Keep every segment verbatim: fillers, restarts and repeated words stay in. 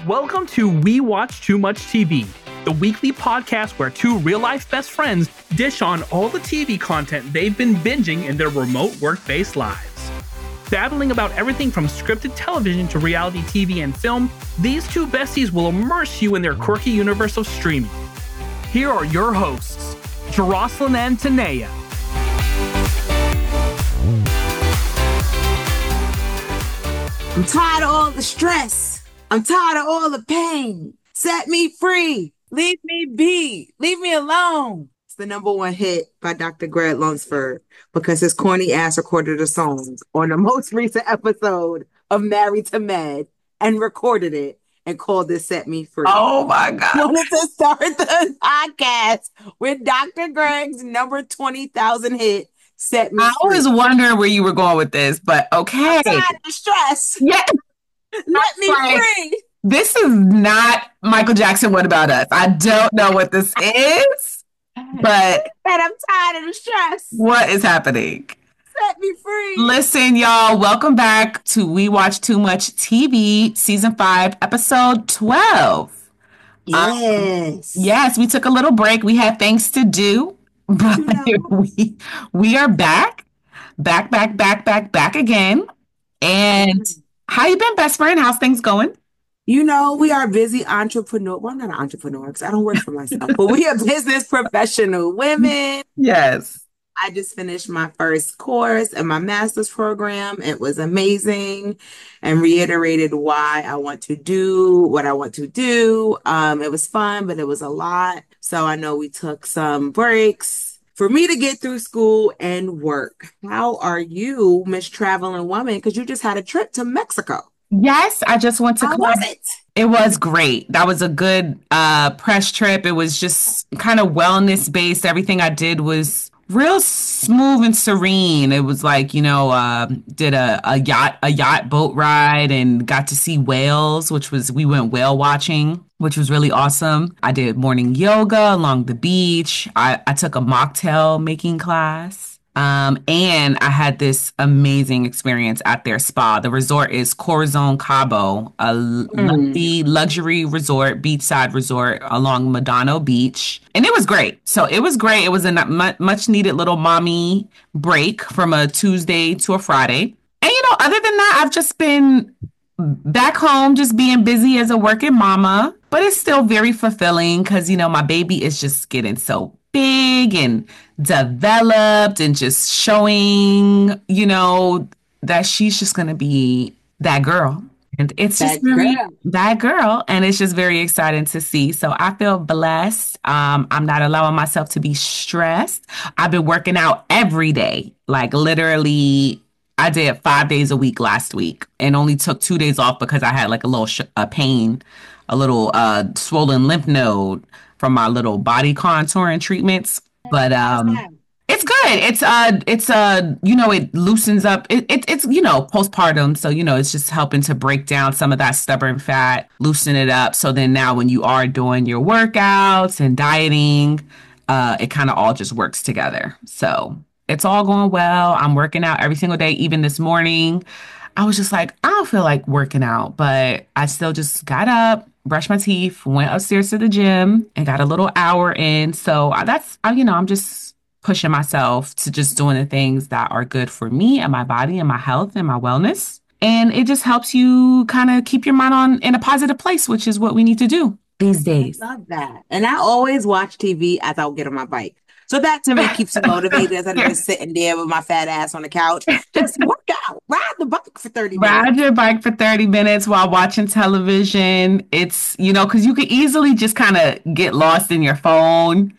Welcome to We Watch Too Much T V, the weekly podcast where two real-life best friends dish on all the T V content they've been binging in their remote work-based lives. Babbling about everything from scripted television to reality T V and film, these two besties will immerse you in their quirky universe of streaming. Here are your hosts, Jeroslyn and Tanea. I'm tired of all the stress. I'm tired of all the pain. Set me free. Leave me be. Leave me alone. It's the number one hit by Doctor Greg Lunsford because his corny ass recorded a song on the most recent episode of Married to Med and recorded it and called it Set Me Free. Oh my God. I wanted to start the podcast with Doctor Greg's number twenty thousand hit, Set Me I Free. was wondering where you were going with this, but okay. I'm tired of the stress. Yeah. Let me Like, free. This is not Michael Jackson, What About Us? I don't know what this is, but And I'm tired of the stress. what is happening? Set me free. Listen, y'all, welcome back to We Watch Too Much T V, Season five, Episode twelve. Yes. Um, yes, we took a little break. We had things to do, but Yeah. we, we are back, back, back, back, back, back again. And how you been, best friend? How's things going? You know, we are busy entrepreneur. Well, I'm not an entrepreneur because I don't work for myself, but we are business professional women. Yes. I just finished my first course in my master's program. It was amazing and reiterated why I want to do what I want to do. Um, it was fun, but it was a lot. So I know we took some breaks for me to get through school and work. How are you, Miss Traveling Woman? Because you just had a trip to Mexico. Yes, I just went to How class. was it? It was great. That was a good uh press trip. It was just kind of wellness based. Everything I did was real smooth and serene. It was like, you know, uh, did a, a yacht a yacht boat ride and got to see whales, which was we went whale watching, which was really awesome. I did morning yoga along the beach. I, I took a mocktail making class. Um, and I had this amazing experience at their spa. The resort is Corazon Cabo, a l- luxury, luxury resort, beachside resort along Medano Beach. And it was great. So it was great. It was a mu- much needed little mommy break from a Tuesday to a Friday. And, you know, other than that, I've just been back home, just being busy as a working mama. But it's still very fulfilling because, you know, my baby is just getting so big and developed and just showing, you know, that she's just going to be that girl. And it's That just very, girl. that girl. And it's just very exciting to see. So I feel blessed. Um, I'm not allowing myself to be stressed. I've been working out every day, like literally. I did five days a week last week and only took two days off because I had like a little sh- a pain, a little uh, swollen lymph node from my little body contouring treatments. But um, it's good. It's uh, it's uh, you know, it loosens up. It, it it's you know postpartum, so you know it's just helping to break down some of that stubborn fat, loosen it up. So then now when you are doing your workouts and dieting, uh, it kind of all just works together. So it's all going well. I'm working out every single day. Even this morning, I was just like, I don't feel like working out, but I still just got up, brushed my teeth, went upstairs to the gym and got a little hour in. So that's, I, you know, I'm just pushing myself to just doing the things that are good for me and my body and my health and my wellness. And it just helps you kind of keep your mind on in a positive place, which is what we need to do these days. I love that. And I always watch T V as I'll get on my bike. So that to me keeps me motivated as I'm just sitting there with my fat ass on the couch. Just work out, ride the bike for thirty minutes. Ride your bike for thirty minutes while watching television. It's, you know, because you could easily just kind of get lost in your phone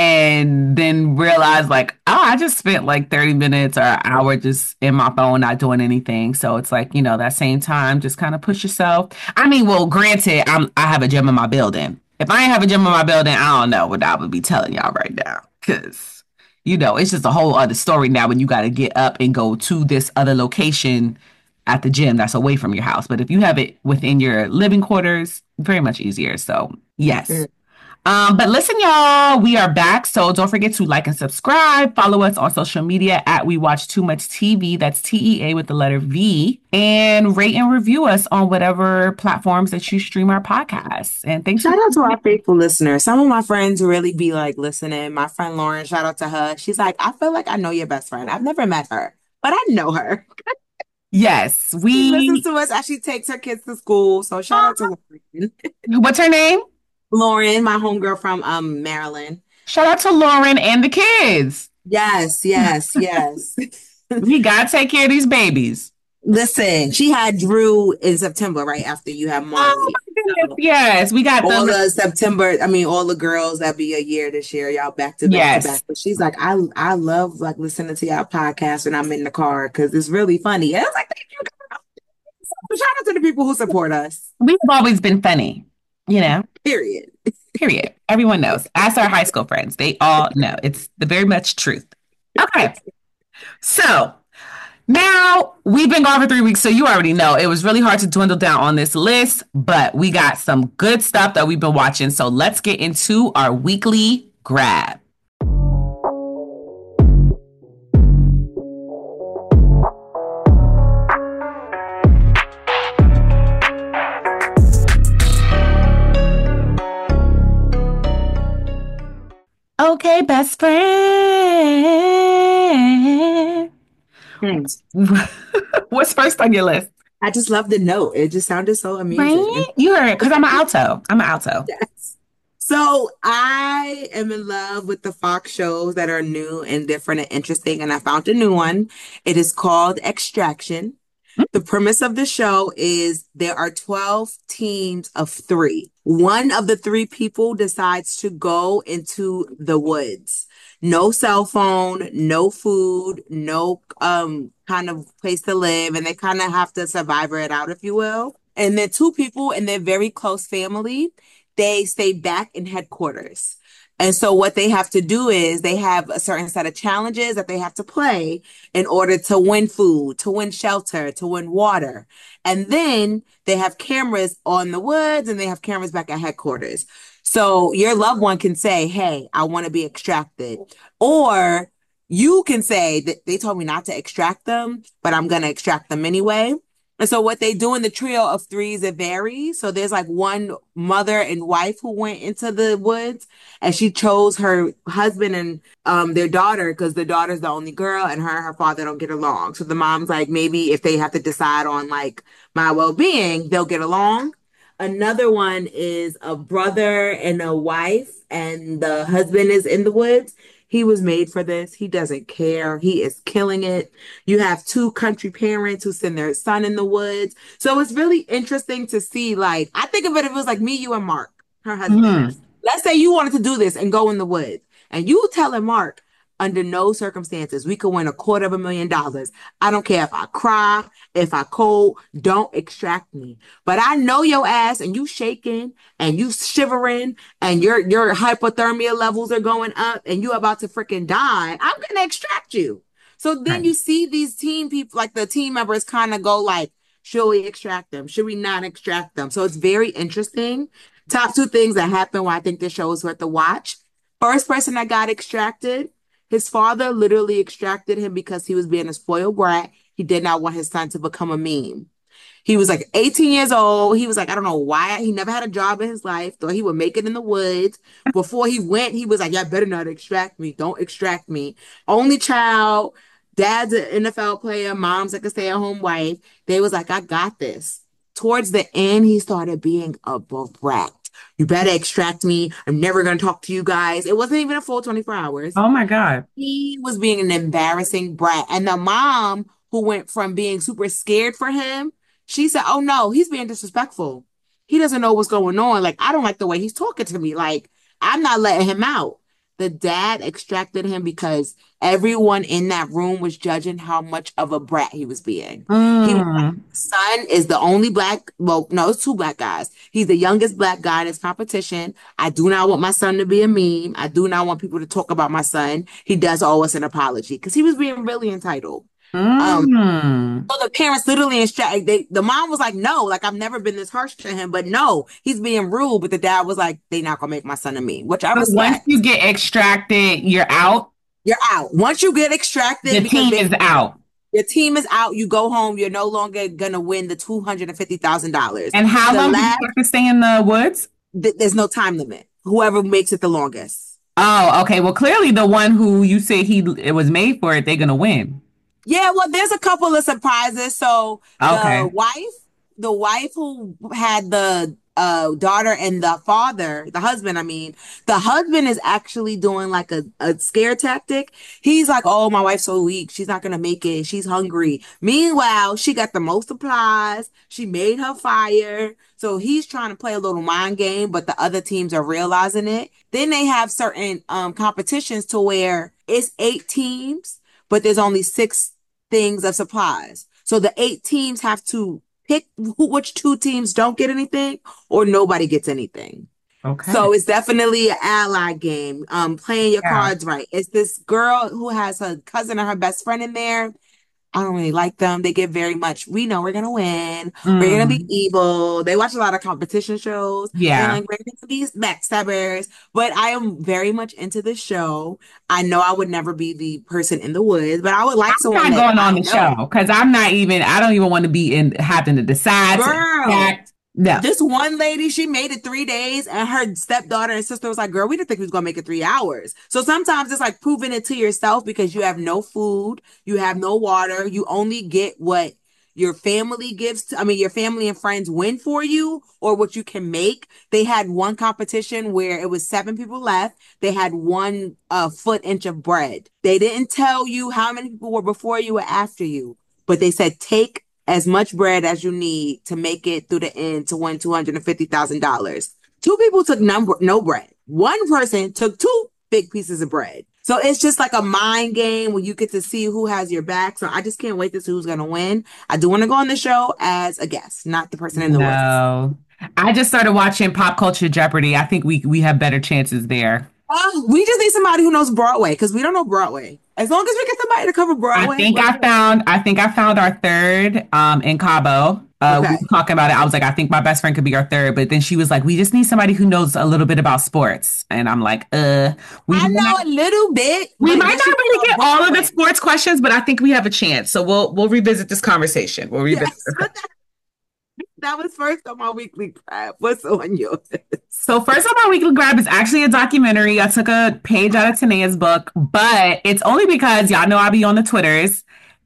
and then realize like, oh, I just spent like thirty minutes or an hour just in my phone, not doing anything. So it's like, you know, that same time, just kind of push yourself. I mean, well, granted, I'm, I have a gym in my building. If I ain't have a gym in my building, I don't know what I would be telling y'all right now. Because, you know, it's just a whole other story now when you got to get up and go to this other location at the gym that's away from your house. But if you have it within your living quarters, very much easier. So, yes. Um, but listen, y'all, we are back. So don't forget to like and subscribe. Follow us on social media at We Watch Too Much T V. That's T E A with the letter V. And rate and review us on whatever platforms that you stream our podcasts. And thanks Shout for out to our faithful listeners. Some of my friends really be like listening. My friend Lauren, shout out to her. She's like, I feel like I know your best friend. I've never met her, but I know her. Yes, She listens we. to us as she takes her kids to school. So shout out to Lauren. What's her name? Lauren, my homegirl from um Maryland. Shout out to Lauren and the kids. Yes, yes, yes. We gotta take care of these babies. Listen, she had Drew in September, right after you had Oh Marley. my goodness. So Yes, we got all the the September, I mean, all the girls that be a year this year, y'all back to back to back. yes. But she's like, I I love like listening to y'all podcast when I'm in the car because it's really funny. And I was like, thank you, girl. So shout out to the people who support us. We've always been funny, you know. Period. Period. Everyone knows. Ask our high school friends. They all know. It's the very much truth. Okay. So now we've been gone for three weeks, so you already know it was really hard to dwindle down on this list, but we got some good stuff that we've been watching. So let's get into our weekly grab. Okay, best friend. Hmm. What's first on your list? I just love the note. It just sounded so amusing. Right? You heard it because I'm an alto. I'm an alto. Yes. So I am in love with the Fox shows that are new and different and interesting, and I found a new one. It is called Extraction. The premise of the show is there are twelve teams of three. One of the three people decides to go into the woods. No cell phone, no food, no um kind of place to live, and they kind of have to survive it out, if you will. And then two people in their very close family, they stay back in headquarters. And so what they have to do is they have a certain set of challenges that they have to play in order to win food, to win shelter, to win water. And then they have cameras on the woods and they have cameras back at headquarters. So your loved one can say, hey, I want to be extracted. Or you can say that they told me not to extract them, but I'm going to extract them anyway. And so what they do in the trio of threes, it varies. So there's like one mother and wife who went into the woods and she chose her husband and um their daughter because the daughter's the only girl and her and her father don't get along. So the mom's like, maybe if they have to decide on like my well-being, they'll get along. Another one is a brother and a wife, and the husband is in the woods. He was made for this. He doesn't care. He is killing it. You have two country parents who send their son in the woods. So it's really interesting to see, like, I think of it if it was like me, you, and Mark, her husband. Mm. Let's say you wanted to do this and go in the woods, and you telling Mark, under no circumstances, we could win a quarter of a million dollars. I don't care if I cry, if I cold, don't extract me. But I know your ass and you shaking and you shivering and your your hypothermia levels are going up and you about to freaking die. I'm gonna extract you. So then Right. you see these team people, like the team members kind of go like, should we extract them? Should we not extract them? So it's very interesting. Top two things that happen why I think this show is worth the watch. First person that got extracted, his father literally extracted him because he was being a spoiled brat. He did not want his son to become a meme. He was like eighteen years old. He was like, I don't know why. He never had a job in his life. Thought he would make it in the woods. Before he went, he was like, yeah, better not extract me. Don't extract me. Only child. Dad's an N F L player. Mom's like a stay-at-home wife. They was like, I got this. Towards the end, he started being a brat. You better extract me. I'm never going to talk to you guys. It wasn't even a full twenty-four hours. Oh my God. He was being an embarrassing brat. And the mom who went from being super scared for him, she said, oh no, he's being disrespectful. He doesn't know what's going on. Like, I don't like the way he's talking to me. Like, I'm not letting him out. The dad extracted him because everyone in that room was judging how much of a brat he was being. He was like, Mm. son is the only black, well, no, it's two black guys. He's the youngest black guy in his competition. I do not want my son to be a meme. I do not want people to talk about my son. He does owe us an apology because he was being really entitled. Um, Mm. so the parents literally instruct they the mom was like, no, like I've never been this harsh to him, but no, he's being rude. But the dad was like, they not gonna make my son of me, which I So once you respect. get extracted, you're out. You're out. Once you get extracted The because team is basically out. your team is out, you go home, you're no longer gonna win the two hundred and fifty thousand dollars. And how The long do you last have to stay in the woods? th- there's no time limit. Whoever makes it the longest. Oh, okay. Well, clearly the one who you say he it was made for it, they're gonna win. Yeah, well, there's a couple of surprises. So the Okay. wife, the wife who had the uh daughter and the father, the husband, I mean, the husband is actually doing like a, a scare tactic. He's like, oh, my wife's so weak. She's not gonna make it. She's hungry. Meanwhile, she got the most supplies. She made her fire. So he's trying to play a little mind game, but the other teams are realizing it. Then they have certain um competitions to where it's eight teams, but there's only six things of supplies. So the eight teams have to pick who, which two teams don't get anything or nobody gets anything. Okay. So it's definitely an ally game. Um, playing your Yeah. cards right. It's this girl who has her cousin and her best friend in there. I don't really like them. They get very much, we know we're gonna win. We're gonna be Mm. evil. They watch a lot of competition shows and Yeah. like we're gonna be backstabbers. But I am very much into the show. I know I would never be the person in the woods, but I would like I'm someone not that going on I the know. show because I'm not even. I don't even want to be in having to decide to Girl, act. No. this one lady, she made it three days, and her stepdaughter and sister was like, girl, we didn't think we was gonna make it three hours. So sometimes it's like proving it to yourself because you have no food, you have no water, you only get what your family gives to, I mean, your family and friends win for you or what you can make. They had one competition where it was seven people left. They had one uh, foot inch of bread. They didn't tell you how many people were before you or after you, but they said take as much bread as you need to make it through the end to win two hundred fifty thousand dollars. Two people took number, no bread. One person took two big pieces of bread. So it's just like a mind game where you get to see who has your back. So I just can't wait to see who's going to win. I do want to go on the show as a guest, not the person in the woods. No. I just started watching Pop Culture Jeopardy. I think we we have better chances there. Uh, we just need somebody who knows Broadway because we don't know Broadway. As long as we get somebody to cover I Broadway, think we're I good. found I think I found our third um in Cabo. Uh, we Okay. were talking about it. I was like, I think my best friend could be our third, but then she was like, we just need somebody who knows a little bit about sports. And I'm like, uh, we I might, know a little bit, we but might then not she really goes get all of the Broadway. sports questions, but I think we have a chance. So we'll we'll revisit this conversation. We'll revisit. Yes, but that, that was first on my weekly crap. What's on yours? So first on my weekly grab is actually a documentary. I took a page out of Tanea's book, but it's only because y'all know I be on the Twitters.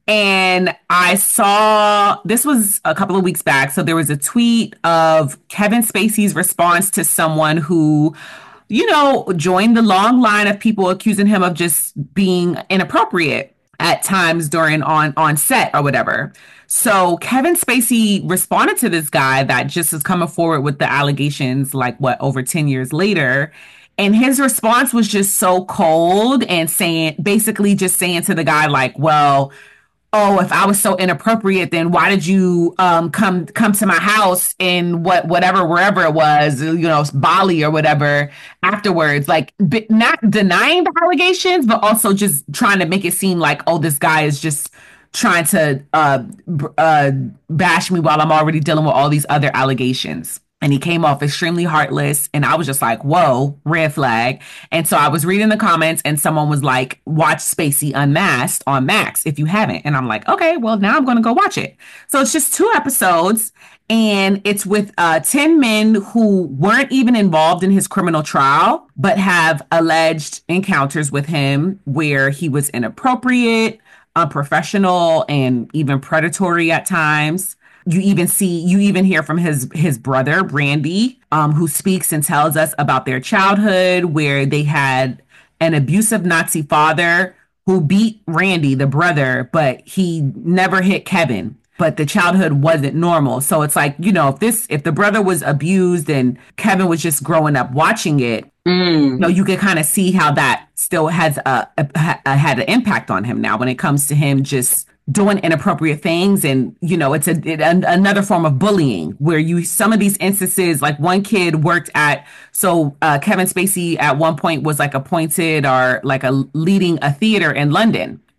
And I saw this was a couple of weeks back. So there was a tweet of Kevin Spacey's response to someone who, you know, joined the long line of people accusing him of just being inappropriate at times during on on set or whatever. So Kevin Spacey responded to this guy that just is coming forward with the allegations like what over ten years later. And his response was just so cold and saying basically just saying to the guy like, well, oh, if I was so inappropriate, then why did you um come come to my house in what whatever wherever it was, you know, Bali or whatever afterwards? Like b- not denying the allegations, but also just trying to make it seem like, oh, this guy is just trying to uh, b- uh bash me while I'm already dealing with all these other allegations. And he came off extremely heartless. And I was just like, whoa, red flag. And so I was reading the comments and someone was like, watch Spacey Unmasked on Max if you haven't. And I'm like, okay, well, now I'm going to go watch it. So it's just two episodes and it's with uh, ten men who weren't even involved in his criminal trial, but have alleged encounters with him where he was inappropriate, unprofessional, and even predatory at times. You even see, you even hear from his his brother, Randy, um, who speaks and tells us about their childhood, where they had an abusive Nazi father who beat Randy, the brother, but he never hit Kevin. But the childhood wasn't normal. So it's like, you know, if this, if the brother was abused and Kevin was just growing up watching it, Mm. you know, you can kind of see how that still has a, a, a had an impact on him now when it comes to him just doing inappropriate things. And you know, it's a it, an, another form of bullying where you some of these instances, like one kid worked at so uh, Kevin Spacey at one point was like appointed or like a leading a theater in London.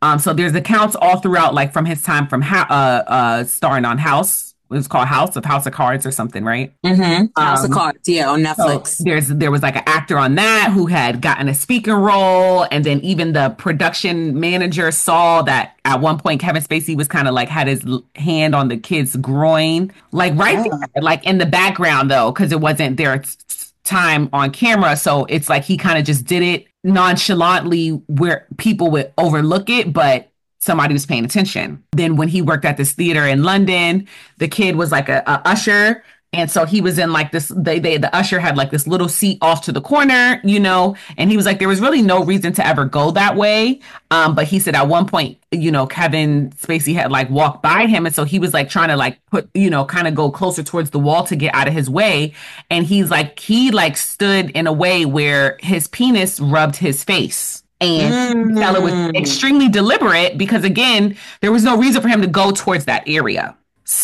Um, so there's accounts all throughout, like from his time from ha- uh uh starring on House. It was called House of House of Cards or something, right? Mm-hmm. House of Um, Cards, yeah, on so Netflix. there's there was like an actor on that who had gotten a speaking role, and then even the production manager saw that at one point Kevin Spacey was kind of like had his l- hand on the kid's groin, like right Oh. there, like in the background though, because it wasn't their t- time on camera. So it's like he kind of just did it nonchalantly where people would overlook it, but somebody was paying attention. Then when he worked at this theater in London, the kid was like a, a usher. And so he was in like this, they, they, the usher had like this little seat off to the corner, you know, and he was like, there was really no reason to ever go that way. Um, but he said at one point, you know, Kevin Spacey had like walked by him. And so he was like trying to like put, you know, kind of go closer towards the wall to get out of his way. And he's like, he like stood in a way where his penis rubbed his face. And you could tell it was Mm. extremely deliberate because, again, there was no reason for him to go towards that area.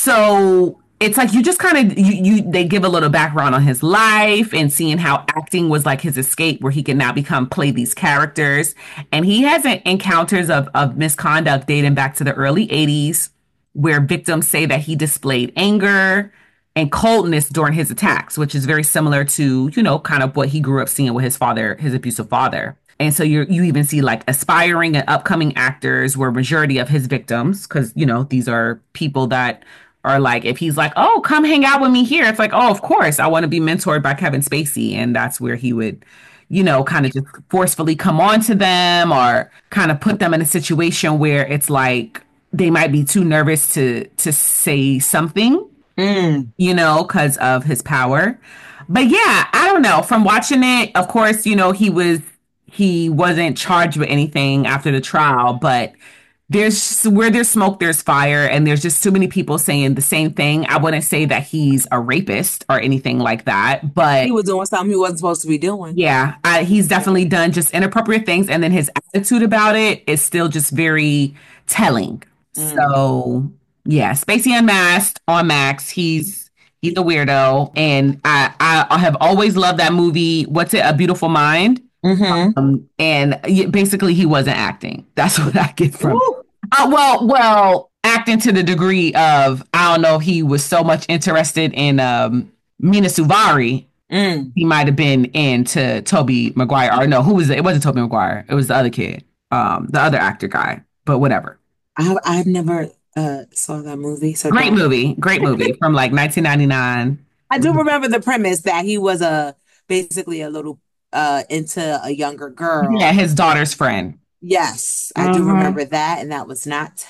So it's like you just kind of you, you they give a little background on his life and seeing how acting was like his escape where he can now become play these characters. And he has an encounters of, of misconduct dating back to the early eighties where victims say that he displayed anger and coldness during his attacks, which is very similar to, you know, kind of what he grew up seeing with his father, his abusive father. And so you you even see like aspiring and upcoming actors were majority of his victims because, you know, these are people that are like, if he's like, oh, come hang out with me here. It's like, oh, of course, I want to be mentored by Kevin Spacey. And that's where he would, you know, kind of just forcefully come on to them or kind of put them in a situation where it's like they might be too nervous to to say something, Mm. you know, because of his power. But yeah, I don't know. From watching it, of course, you know, he was he wasn't charged with anything after the trial, but there's where there's smoke, there's fire, and there's just too many people saying the same thing. I wouldn't say that he's a rapist or anything like that, but He was doing something he wasn't supposed to be doing. yeah, I, he's definitely done just inappropriate things, and then his attitude about it is still just very telling. Mm. So yeah, Spacey Unmasked on Max. He's he's a weirdo, and I I, I have always loved that movie. What's it? A Beautiful Mind. Mm-hmm. Um, and y- basically, he wasn't acting. That's what I get from. Uh, well, well, acting to the degree of I don't know. If he was so much interested in um, Mina Suvari. Mm. He might have been into Toby Maguire. Or no, who was it? It wasn't Toby Maguire. It was the other kid, um, the other actor guy. But whatever. I I've never uh saw that movie, so Great don't. movie. Great movie from like nineteen ninety-nine. I do remember the premise that he was a basically a little uh into a younger girl. Yeah, his daughter's friend. Yes, I do Mhm. remember that, and that was not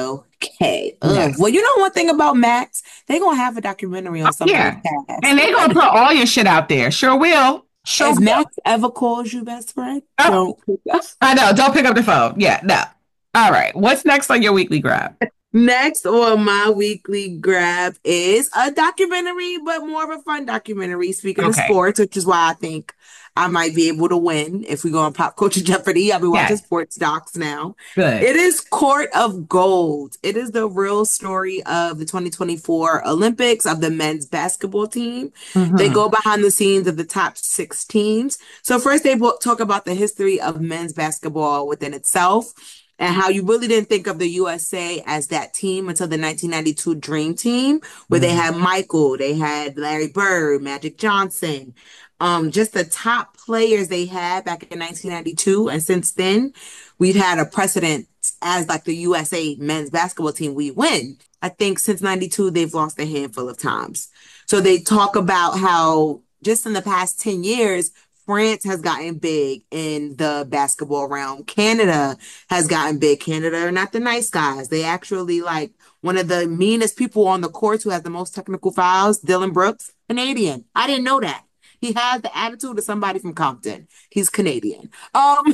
okay. Ugh. Yes. Well, you know one thing about Max, they gonna have a documentary on somebody's Yeah. past. And they gonna put all your shit out there. Sure will. Sure Has will. Max ever called you best friend? Oh. Don't pick up. I know. Don't pick up the phone. Yeah, no. All right. What's next on your weekly grab? Next on my weekly grab is a documentary, but more of a fun documentary. Speaking of Okay. sports, which is why I think I might be able to win if we go on Pop Culture Jeopardy. I'll be watching Yes. sports docs now. Good. It is Court of Gold. It is the real story of the twenty twenty-four Olympics of the men's basketball team. They Mhm. go behind the scenes of the top six teams. So first they bo- talk about the history of men's basketball within itself and how you really didn't think of the U S A as that team until the nineteen ninety-two Dream Team, where they Mhm. had Michael, they had Larry Bird, Magic Johnson, um, just the top players they had back in nineteen ninety-two. And since then, we've had a precedent as like the U S A men's basketball team, we win. I think since ninety-two, they've lost a handful of times. So they talk about how just in the past ten years, France has gotten big in the basketball realm. Canada has gotten big. Canada are not the nice guys. They actually like one of the meanest people on the court who has the most technical fouls, Dylan Brooks, Canadian. I didn't know that. He has the attitude of somebody from Compton. He's Canadian. Um,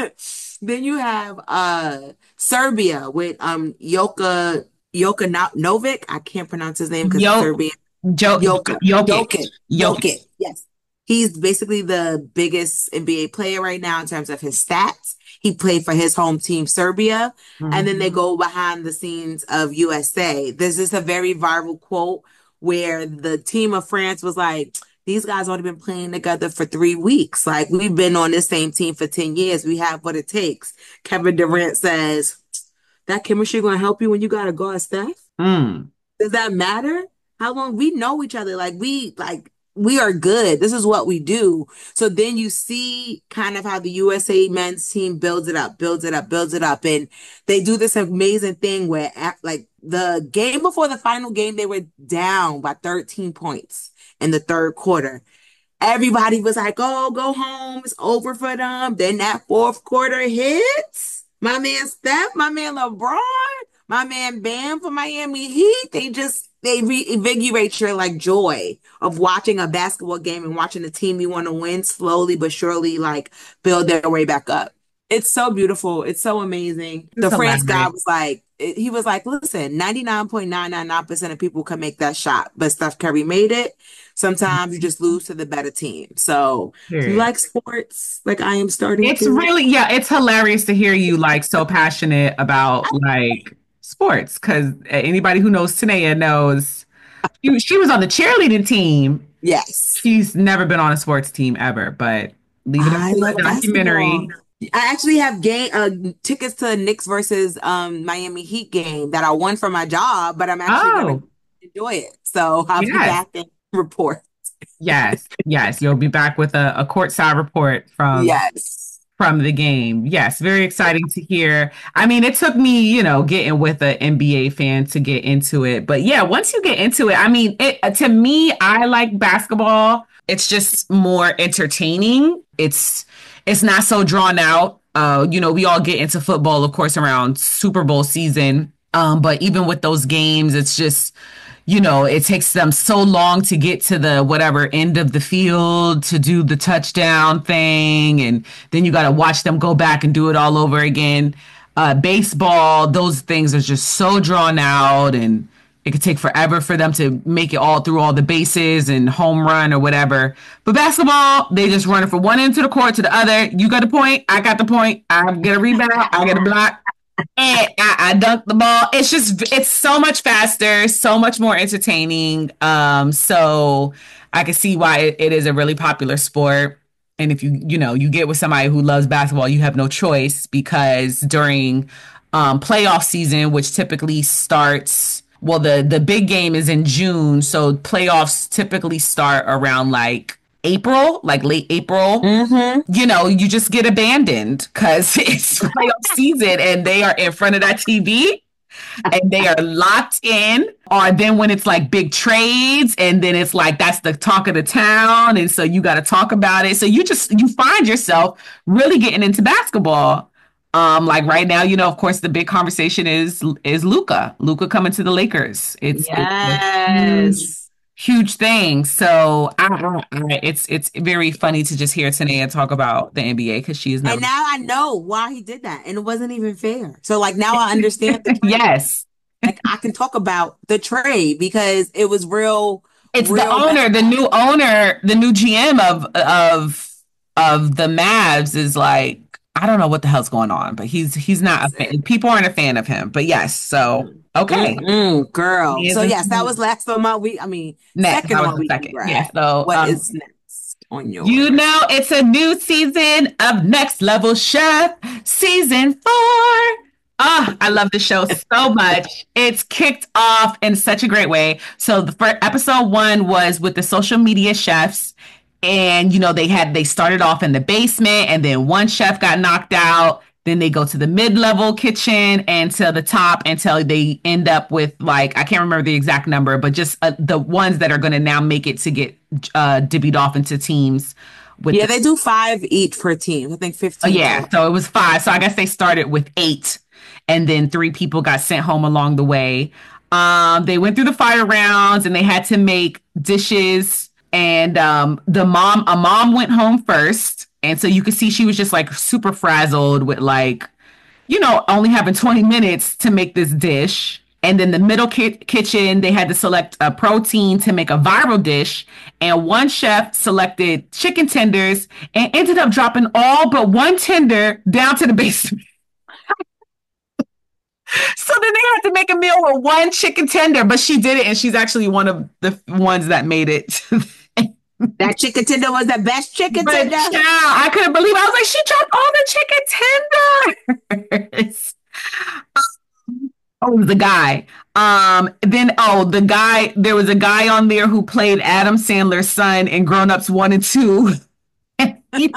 then you have uh Serbia with um Joka Joka Novic. I can't pronounce his name because Yo- Serbian. Jo- Jokic. Jokic. Jokic. Jokic. Jokic. Yes. He's basically the biggest N B A player right now in terms of his stats. He played for his home team, Serbia. And then they Mhm. go behind the scenes of U S A. There's just a very viral quote where the team of France was like, these guys only been playing together for three weeks. Like, we've been on this same team for ten years. We have what it takes. Kevin Durant says, that chemistry going to help you when you got to guard Steph? Mm. Does that matter? How long we know each other? Like we like we are good. This is what we do. So then you see kind of how the U S A men's team builds it up, builds it up, builds it up, and they do this amazing thing where at, like the game before the final game, they were down by thirteen points in the third quarter. Everybody was like, "Oh, go home. It's over for them." Then that fourth quarter hits. My man Steph, my man LeBron, my man Bam for Miami Heat. They just they reinvigorate your like joy of watching a basketball game and watching the team you want to win slowly but surely like build their way back up. It's so beautiful. It's so amazing. It's The France guy hilarious. was like, he was like, listen, ninety-nine point nine nine nine percent of people can make that shot, but Steph Curry made it. Sometimes you just lose to the better team. So if you Period. like sports, like I am starting It's to. really, yeah, it's hilarious to hear you like so passionate about like sports because anybody who knows Tanea knows she, she was on the cheerleading team. Yes. She's never been on a sports team ever, but leave it up I to love the documentary. basketball. I actually have game uh, tickets to Knicks versus um Miami Heat game that I won for my job, but I'm actually gonna Oh, enjoy it. So I'll be yes, back and report. yes, yes. You'll be back with a, a courtside report from Yes. from the game. Yes, very exciting to hear. I mean, it took me, you know, getting with an N B A fan to get into it. But yeah, once you get into it, I mean, it to me, I like basketball. It's just more entertaining. It's it's not so drawn out. Uh, you know, we all get into football, of course, around Super Bowl season. Um, but even with those games, it's just you know, it takes them so long to get to the whatever end of the field to do the touchdown thing. And then you got to watch them go back and do it all over again. Uh, baseball, those things are just so drawn out and it could take forever for them to make it all through all the bases and home run or whatever. But basketball, they just run it from one end to the court to the other. You got the point. I got the point. I get a rebound. I get a block. And I, I dunk the ball. It's just, it's so much faster, so much more entertaining. Um, so I can see why it, it is a really popular sport. And if you, you know, you get with somebody who loves basketball, you have no choice because during um, playoff season, which typically starts, well, the, the big game is in June. So playoffs typically start around like April, like late April. Mm-hmm. You know, you just get abandoned because it's playoff season and they are in front of that T V and they are locked in. Or then when it's like big trades and then it's like that's the talk of the town. And so you got to talk about it. So you just, you find yourself really getting into basketball. Um, like right now, you know, of course, the big conversation is is Luka. Luka coming to the Lakers. It's, it's a huge Yes. huge thing. So I, I, it's it's very funny to just hear Tanea talk about the N B A because she is And never. now I know why he did that. And it wasn't even fair. So like now I understand the trade. Yes, Like I can talk about the trade because it was real, it's the real bad. owner, the new owner, the new G M of of of the Mavs is like I don't know what the hell's going on, but he's he's not a fan. People aren't a fan of him. But yes, so okay, Mm-mm, girl. He is So a- yes, that was last on my week. I mean, next second that on was my the week. second. Yeah, so What um, is next on your? you know, it's a new season of Next Level Chef, season four. Oh, I love the show so much. It's kicked off in such a great way. So the first episode one was with the social media chefs. And, you know, they had, they started off in the basement and then one chef got knocked out. Then they go to the mid-level kitchen and to the top until they end up with like, I can't remember the exact number, but just uh, the ones that are going to now make it to get uh, divvied off into teams. With Yeah, the- they do five each per team. I think Oh, fifteen. yeah. So it was five. So I guess they started with eight, and then three people got sent home along the way. Um, they went through the fire rounds, and they had to make dishes. And um, the mom, a mom went home first, and so you could see she was just like super frazzled with like, you know, only having twenty minutes to make this dish. And then the middle ki- kitchen, they had to select a protein to make a viral dish. And one chef selected chicken tenders and ended up dropping all but one tender down to the basement. So then they had to make a meal with one chicken tender, but she did it. And she's actually one of the ones that made it. That chicken tender was the best chicken But tender. child, I couldn't believe it. I was like, she dropped all the chicken tenders. Oh, it was the guy. Um, then oh, the guy. There was a guy on there who played Adam Sandler's son in Grown Ups One and Two. He-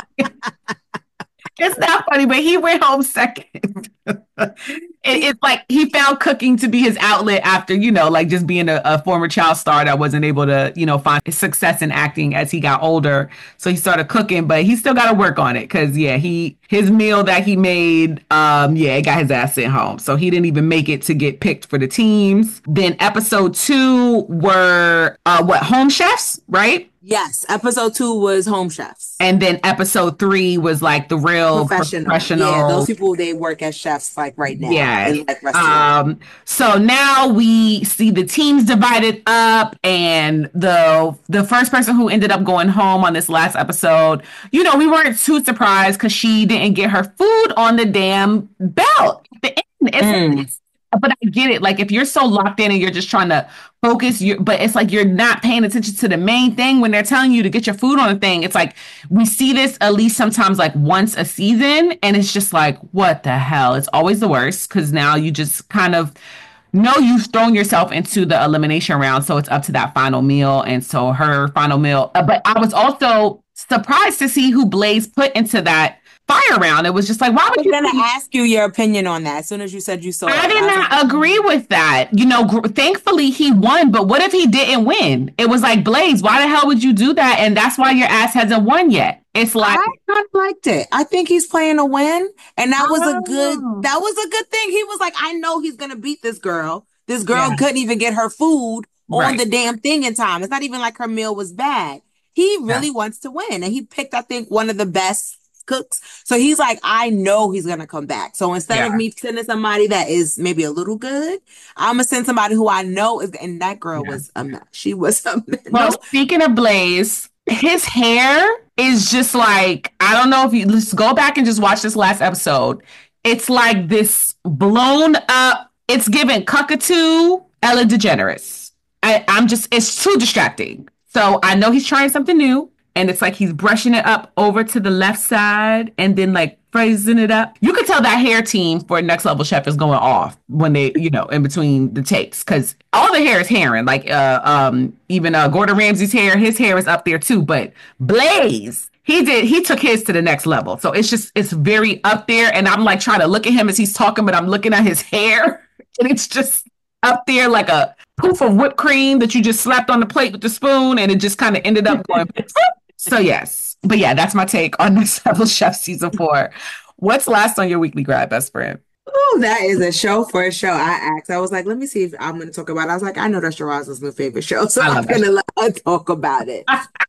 it's not funny, but he went home second. it, it's like he found cooking to be his outlet after, you know, like just being a, a former child star that wasn't able to, you know, find success in acting as he got older. So he started cooking, but he still got to work on it because, yeah, he his meal that he made, um, yeah, it got his ass sent home. So he didn't even make it to get picked for the teams. Then episode two were uh, what, home chefs, right? Yes, episode two was Home Chefs. And then episode three was like the real Professional. professional. Yeah, those people, they work as chefs like right now. Yeah. In, like, restaurants. Um, so now we see the teams divided up, and the the first person who ended up going home on this last episode, you know, we weren't too surprised because she didn't get her food on the damn belt at the end. It's, Mm. it's- but I get it. Like if you're so locked in and you're just trying to focus, you but it's like you're not paying attention to the main thing when they're telling you to get your food on the thing. It's like we see this at least sometimes like once a season, and it's just like, what the hell? It's always the worst because now you just kind of know you've thrown yourself into the elimination round, so it's up to that final meal. And so her final meal. uh, But I was also surprised to see who Blaze put into that fire round. It was just like, why I would was you? gonna think- ask you your opinion on that as soon as you said you saw it. I did was not like, agree with that. You know, gr- thankfully he won, but what if he didn't win? It was like, Blaze, why the hell would you do that? And that's why your ass hasn't won yet. It's like, I kind of liked it. I think he's playing to win, and that was a Oh. good. That was a good thing. He was like, I know he's gonna beat this girl. This girl Yeah. couldn't even get her food on Right. the damn thing in time. It's not even like her meal was bad. He really wants to win, and he picked, I think, one of the best cooks. So he's like, I know he's gonna come back. So instead Yeah. of me sending somebody that is maybe a little good, I'm gonna send somebody who I know is. And that girl Yeah. was a mess. She was a mess. well, speaking of Blaze, his hair is just like, I don't know if you let's go back and just watch this last episode. It's like this blown up, it's given cockatoo Ellen DeGeneres. I, I'm just, it's too distracting. So I know he's trying something new, and it's like he's brushing it up over to the left side and then like phrasing it up. You could tell that hair team for Next Level Chef is going off when they, you know, in between the takes, because all the hair is herring. Like uh, um, even uh, Gordon Ramsay's hair, his hair is up there too. But Blaze, he did, he took his to the next level. So it's just, it's very up there. And I'm like trying to look at him as he's talking, but I'm looking at his hair, and it's just up there like a poof of whipped cream that you just slapped on the plate with the spoon, and it just kind of ended up going. So yes, but yeah, that's my take on Next Level Chef season four. What's last on your weekly grad, best friend? Oh, that is a show for a show. I asked. I was like, let me see if I'm going to talk about it. I was like, I know that's Shiraz's new favorite show, so I I'm love that going to let her talk about it.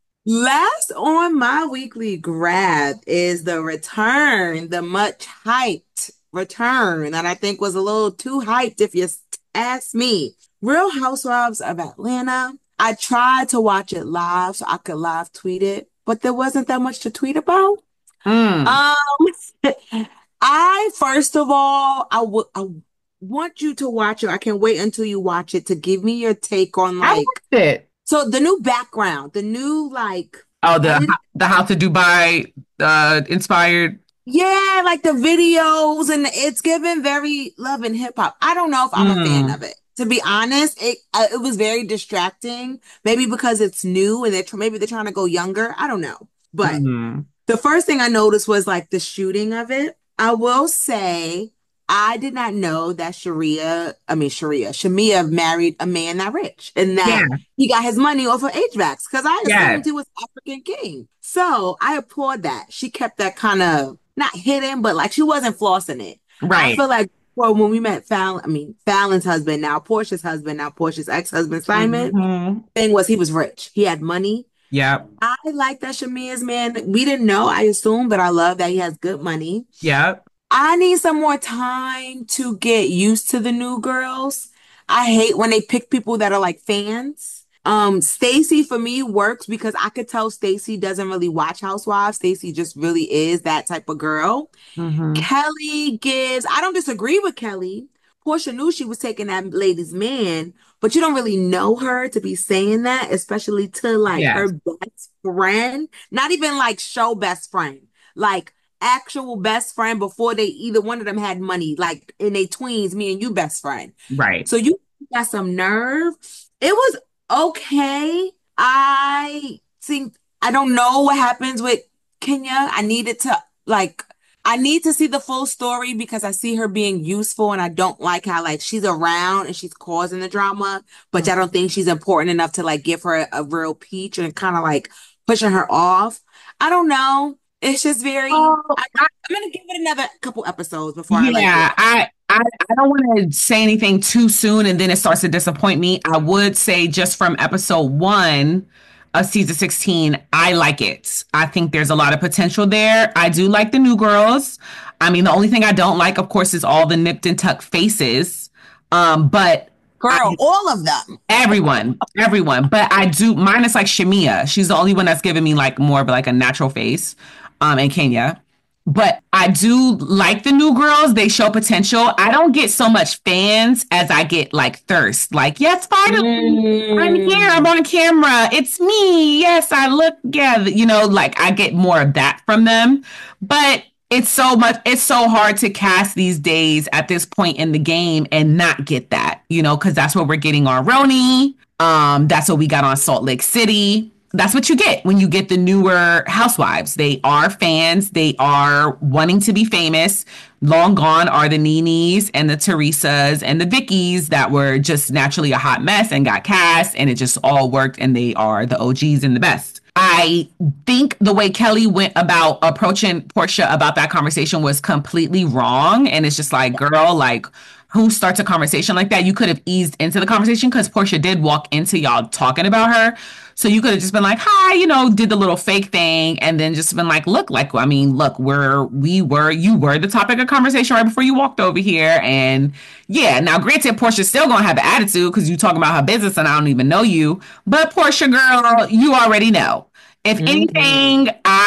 Last on my weekly grab is the return, the much hyped return that I think was a little too hyped, if you ask me. Real Housewives of Atlanta. I tried to watch it live so I could live tweet it, but there wasn't that much to tweet about. Mm. Um, I first of all, I would I want you to watch it. I can't wait until you watch it to give me your take on I like liked it. so the new background, the new like Oh, the edit- the How to Dubai uh, inspired. yeah, like the videos, and it's given very love and hip hop. I don't know if I'm a fan Mm. of it. To be honest, it uh, it was very distracting. Maybe because it's new and they're tr- maybe they're trying to go younger. I don't know, but. Mhm. The first thing I noticed was like the shooting of it. I will say I did not know that Sharia, I mean Sharia, Shamia married a man that rich and that Yeah. he got his money off of H V A Cs because I Yeah. assumed he was African king. So I applaud that. She kept that kind of not hidden, but like she wasn't flossing it. I Right. feel like well, when we met Fallon, I mean Fallon's husband, now Portia's husband, now Portia's ex-husband Simon, Mhm. thing was he was rich. He had money. Yep. I like that Shamia's man. We didn't know, I assume, but I love that he has good money. Yep. I need some more time to get used to the new girls. I hate when they pick people that are like fans. Um, Stacey for me works because I could tell Stacey doesn't really watch Housewives. Stacey just really is that type of girl. Mhm. Kelly gives, I don't disagree with Kelly. Portia knew she was taking that lady's man, but you don't really know her to be saying that, especially to like Yes. her best friend, not even like show best friend, like actual best friend before they either one of them had money, like in their tweens, me and you best friend. Right. So you got some nerve. It was okay. I think I don't know what happens with Kenya. I needed to like I need to see the full story because I see her being useful and I don't like how like she's around and she's causing the drama, but I don't think she's important enough to like give her a, a real peach and kind of like pushing her off. I don't know. It's just very. Oh, I, I, I'm gonna give it another couple episodes before I like yeah, it. I, I I don't want to say anything too soon and then it starts to disappoint me. I would say just from episode one of season sixteen, I like it. I think there's a lot of potential there. I do like the new girls. I mean, the only thing I don't like, of course, is all the nipped and tucked faces. Um, but Girl, I, all of them. everyone, everyone. But I do, mine is like Shamia. She's the only one that's giving me like more of like a natural face. Um, in Kenya. But I do like the new girls. They show potential. I don't get so much fans as I get like thirst. Like, yes, finally, mm. I'm here. I'm on camera. It's me. Yes, I look, yeah, you know, like I get more of that from them. But it's so much, it's so hard to cast these days at this point in the game and not get that, you know, because that's what we're getting on Roni. Um, that's what we got on Salt Lake City. That's what you get when you get the newer housewives. They are fans. They are wanting to be famous. Long gone are the Nenes and the Teresas and the Vickies that were just naturally a hot mess and got cast and it just all worked and they are the O Gs and the best. I think the way Kelly went about approaching Portia about that conversation was completely wrong. And it's just like, girl, like, who starts a conversation like that? You could have eased into the conversation because Portia did walk into y'all talking about her. So you could have just been like, hi, you know, did the little fake thing and then just been like, look, like, I mean, look, we're, we were, you were the topic of conversation right before you walked over here. And yeah, now granted, Portia's still going to have an attitude because you talking about her business and I don't even know you. But Portia, girl, you already know. If mm-hmm. anything,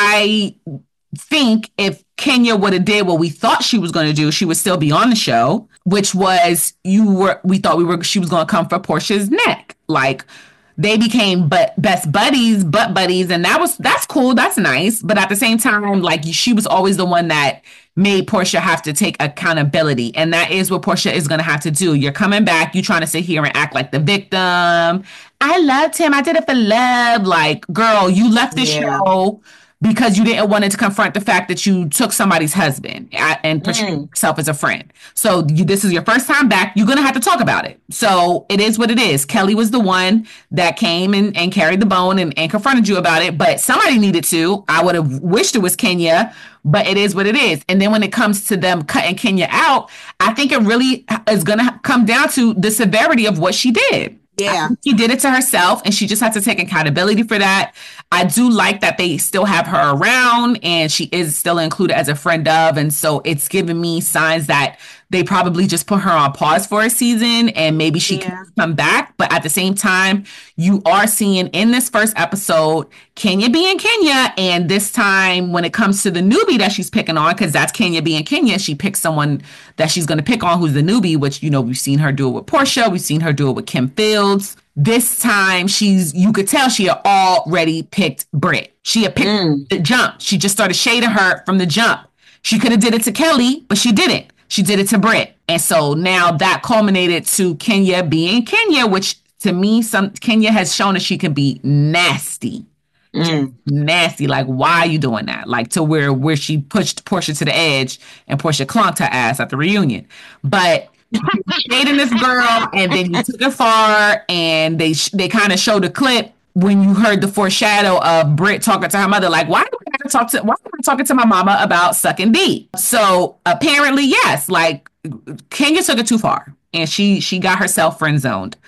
I think if Kenya would have did what we thought she was going to do, she would still be on the show, which was you were, we thought we were, she was going to come for Portia's neck. Like, they became but best buddies, butt buddies, and that was that's cool, that's nice. But at the same time, like she was always the one that made Portia have to take accountability, and that is what Portia is going to have to do. You're coming back, you trying to sit here and act like the victim. I loved him, I did it for love. Like, girl, you left the yeah. show because you didn't want to confront the fact that you took somebody's husband and portrayed mm. yourself as a friend. So you, this is your first time back. You're going to have to talk about it. So it is what it is. Kelly was the one that came and, and carried the bone and, and confronted you about it. But somebody needed to. I would have wished it was Kenya, but it is what it is. And then when it comes to them cutting Kenya out, I think it really is going to come down to the severity of what she did. Yeah, she did it to herself and she just had to take accountability for that. I do like that they still have her around and she is still included as a friend of. And so it's giving me signs that they probably just put her on pause for a season and maybe she yeah. can come back. But at the same time, you are seeing in this first episode, Kenya being Kenya. And this time when it comes to the newbie that she's picking on, because that's Kenya being Kenya, she picks someone that she's going to pick on who's the newbie, which, you know, we've seen her do it with Portia. We've seen her do it with Kim Fields. This time she's, you could tell she had already picked Britt. She had picked mm. the jump. She just started shading her from the jump. She could have did it to Kelly, but she didn't. She did it to Britt. And so now that culminated to Kenya being Kenya, which to me, some Kenya has shown that she can be nasty. Mm. Nasty. Like, why are you doing that? Like to where, where she pushed Portia to the edge and Portia clunked her ass at the reunion. But shading this girl and then you took it far and they they kind of showed a clip when you heard the foreshadow of Britt talking to her mother, like, why do I gotta talk to why am I talking to my mama about sucking D? So apparently, yes, like Kenya took it too far and she she got herself friend zoned.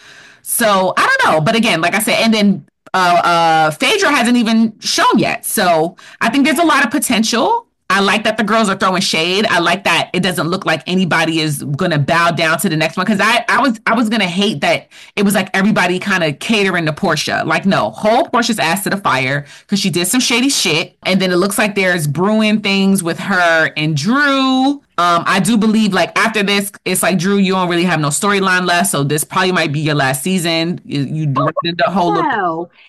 So I don't know. But again, like I said, and then uh uh Phaedra hasn't even shown yet. So I think there's a lot of potential. I like that the girls are throwing shade. I like that it doesn't look like anybody is going to bow down to the next one. Because I, I was I was going to hate that it was like everybody kind of catering to Portia. Like, no, hold Portia's ass to the fire because she did some shady shit. And then it looks like there's brewing things with her and Drew. Um, I do believe, like, after this, it's like, Drew, you don't really have no storyline left. So this probably might be your last season. You, you oh, the whole... Wow.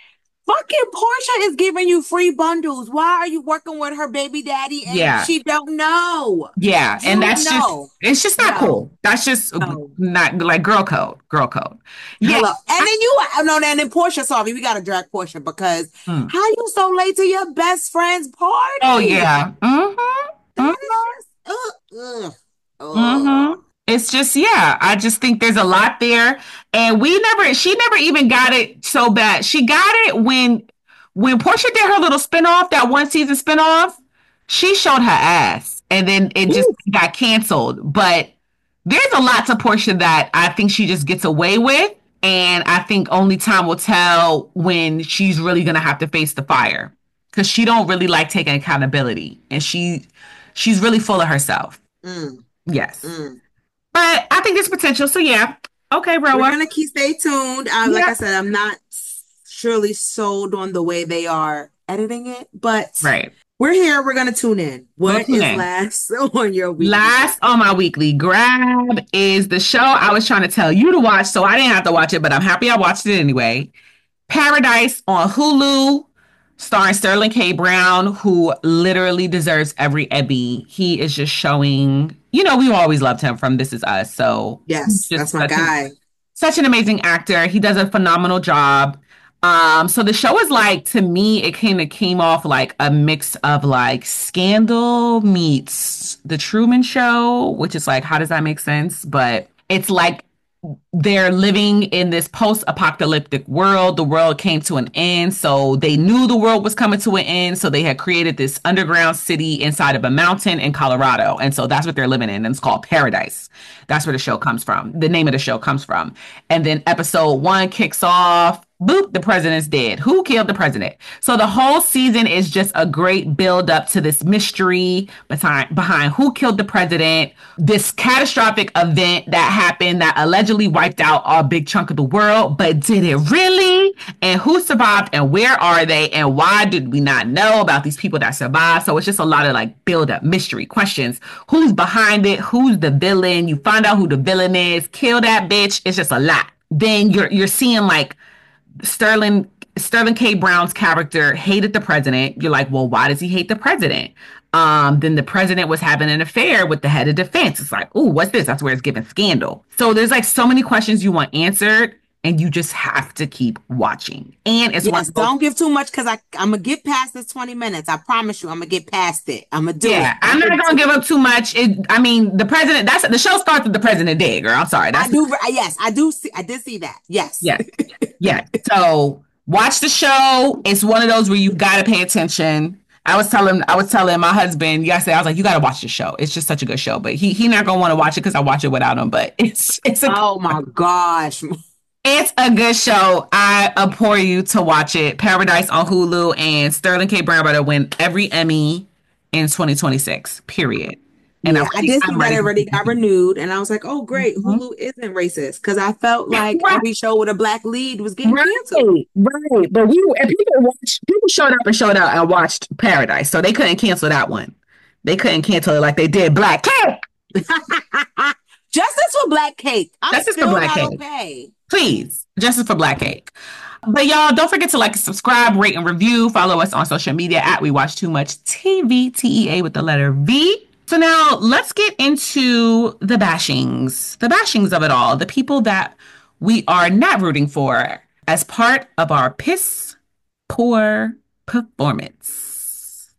Fucking Portia is giving you free bundles. Why are you working with her baby daddy and Yeah. she don't know? Yeah. And You that's just, know. it's just not No. cool. That's just No. not like girl code, girl code. Yeah. Hello. And then you, no, and then Portia, sorry, we got to drag Portia because Mm. how you so late to your best friend's party? Oh, yeah. Mm-hmm. That Mm-hmm. is just, ugh, ugh, ugh. Mm-hmm. It's just, yeah, I just think there's a lot there. And we never, she never even got it so bad. She got it when, when Portia did her little spinoff, that one season spinoff, she showed her ass and then it just Ooh. got canceled. But there's a lot to Portia that I think she just gets away with. And I think only time will tell when she's really going to have to face the fire because she don't really like taking accountability. And she, she's really full of herself. Mm, Yes. mm. But I think there's potential. So yeah. Okay, We're Roa. gonna keep stay tuned. Um, like Yeah. I said, I'm not surely sold on the way they are editing it, but Right. we're here. We're gonna tune in. What tune is in. last on your weekly? Last on my weekly grab is the show I was trying to tell you to watch, so I didn't have to watch it, but I'm happy I watched it anyway. Paradise on Hulu, starring Sterling K. Brown, who literally deserves every Emmy. He is just showing, you know, we've always loved him from This Is Us. So Yes, he's just that's my such a- guy. such an amazing actor. He does a phenomenal job. Um, so the show is like, to me, it kind of came off like a mix of like Scandal meets The Truman Show, which is like, how does that make sense? But it's like they're living in this post-apocalyptic world. The world came to an end, so they knew the world was coming to an end. So they had created this underground city inside of a mountain in Colorado, and so that's what they're living in. And it's called Paradise. That's where the show comes from. The name of the show comes from. And then episode one kicks off. Boop, the president's dead. Who killed the president? So the whole season is just a great build up to this mystery behind, behind who killed the president, this catastrophic event that happened that allegedly wiped out a big chunk of the world, but did it really? And who survived and where are they? And why did we not know about these people that survived? So it's just a lot of like build up mystery questions. Who's behind it? Who's the villain? You find out who the villain is, kill that bitch. It's just a lot. Then you're you're seeing like Sterling Sterling K. Brown's character hated the president. You're like, well, why does he hate the president? Um, then the president was having an affair with the head of defense. It's like, oh, what's this? That's where it's given Scandal. So there's like so many questions you want answered, and you just have to keep watching. And it's Yes, one of those- don't give too much because I I'm gonna get past this twenty minutes. I promise you, I'm gonna get past it. I'm gonna do yeah, it. I'm not gonna give up too much. It, I mean, the president. That's the show starts with the president dead, girl. I'm sorry. That's I do. Yes, I do see. I did see that. Yes. yeah, yeah. So watch the show. It's one of those where you gotta pay attention. I was telling I was telling my husband yesterday, I was like, you gotta watch the show. It's just such a good show. But he he not gonna want to watch it because I watch it without him. But it's it's a Oh my gosh. it's a good show. I implore you to watch it. Paradise on Hulu, and Sterling K. Brown better win every Emmy in twenty twenty-six. Period. And Yeah, I did see I'm that ready it for already it. got renewed, and I was like, "Oh, great! Mhm. Hulu isn't racist." Because I felt like Right. every show with a black lead was getting canceled. Right, right. But we and people watched people showed up and showed out and watched Paradise, so they couldn't cancel that one. They couldn't cancel it like they did Black Cat. Justice for Black Cake. I'm Justice for still Black not Cake. okay. Please, justice for Black Cake. But y'all, don't forget to like, subscribe, rate, and review. Follow us on social media at We Watch Too Much T V, T E A with the letter V. So now let's get into the bashings, the bashings of it all, the people that we are not rooting for as part of our piss poor performance.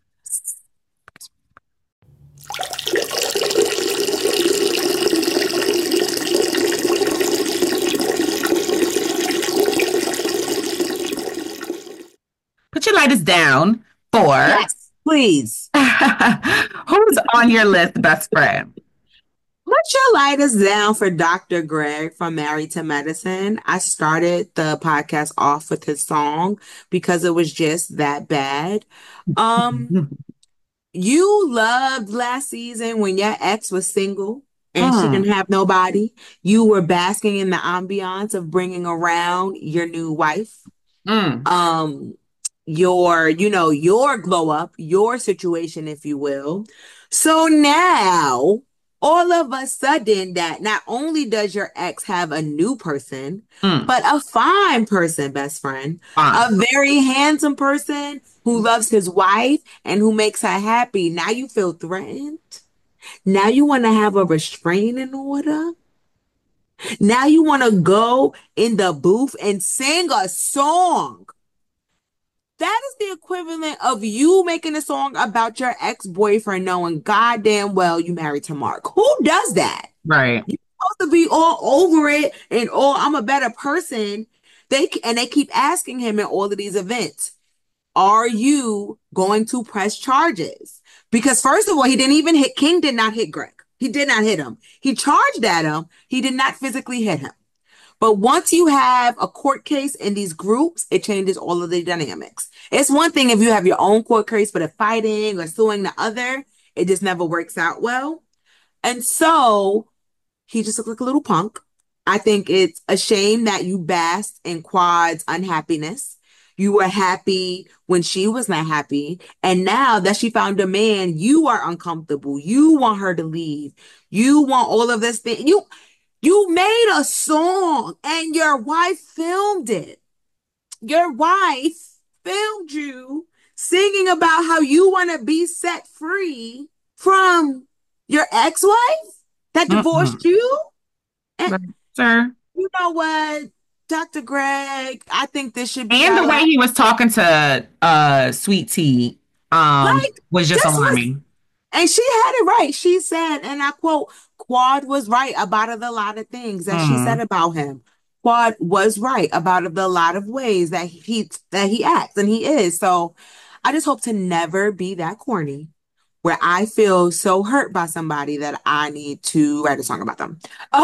Put your lighters down for Yes, please. who's on your list, best friend? Put your lighters down for Doctor Greg from Married to Medicine. I started the podcast off with his song because it was just that bad. Um, you loved last season when your ex was single and she Mm. didn't have nobody. You were basking in the ambiance of bringing around your new wife. Mm. Um, your, you know, your glow up, your situation, if you will. So now all of a sudden that not only does your ex have a new person, Mm, but a fine person, best friend, a fine. very handsome person who loves his wife and who makes her happy. Now you feel threatened. Now you want to have a restraining order. Now you want to go in the booth and sing a song. That is the equivalent of you making a song about your ex-boyfriend knowing goddamn well you married to Mark. Who does that? Right. You're supposed to be all over it and oh, I'm a better person. They and they keep asking him in all of these events, are you going to press charges? Because first of all, he didn't even hit King did not hit Greg. He did not hit him. He charged at him. He did not physically hit him. But once you have a court case in these groups, it changes all of the dynamics. It's one thing if you have your own court case, but if fighting or suing the other, it just never works out well. And so he just looked like a little punk. I think it's a shame that you basked in Quad's unhappiness. You were happy when she was not happy. And now that she found a man, you are uncomfortable. You want her to leave. You want all of this thing. You you made a song and your wife filmed it. Your wife filmed you singing about how you want to be set free from your ex-wife that Mm-mm. divorced you. And Right, sir. you know what, doctor Greg, I think this should be And our the way last. he was talking to uh Sweet Tea um Like, was just this was, alarming. and she had it right. She said, and I quote, Quad was right about a lot of things that she said Mm. about him. Quad was right about a lot of ways that he that he acts and he is. So I just hope to never be that corny where I feel so hurt by somebody that I need to write a song about them.